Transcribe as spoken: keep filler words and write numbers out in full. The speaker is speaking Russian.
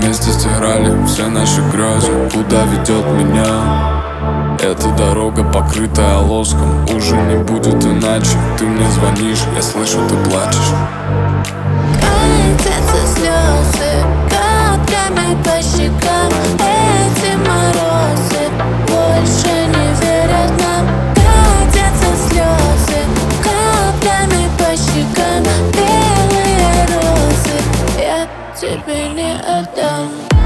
вместе стирали все наши грезы. Куда ведет меня эта дорога, покрытая лоском? Уже не будет иначе. Ты мне звонишь, я слышу, ты плачешь. Катятся слезы каплями по щекам. Эти морозы больше не верят нам. Катятся слезы каплями по щекам. Белые розы я тебе не отдам.